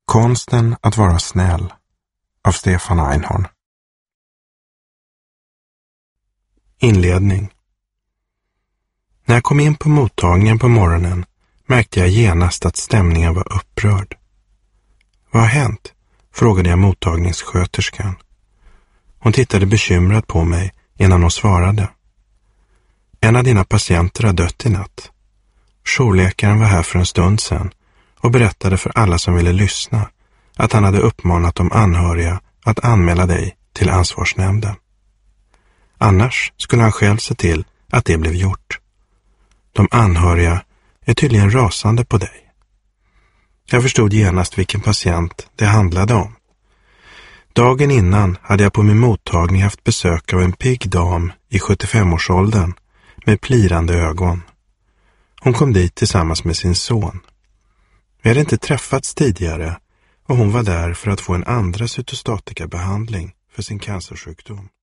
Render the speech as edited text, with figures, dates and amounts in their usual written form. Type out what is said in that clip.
Konsten att vara snäll av Stefan Einhorn. Inledning. När jag kom in på mottagningen på morgonen märkte jag genast att stämningen var upprörd. Vad har hänt? Frågade jag mottagningssköterskan. Hon tittade bekymrad på mig innan hon svarade. En av dina patienter har dött i natt. Jourläkaren var här för en stund sedan och berättade för alla som ville lyssna att han hade uppmanat de anhöriga att anmäla dig till ansvarsnämnden. Annars skulle han själv se till att det blev gjort. De anhöriga är tydligen rasande på dig. Jag förstod genast vilken patient det handlade om. Dagen innan hade jag på min mottagning haft besök av en pigg dam i 75-årsåldern med plirande ögon. Hon kom dit tillsammans med sin son. Vi hade inte träffats tidigare och hon var där för att få en andra cytostatikabehandling för sin cancersjukdom.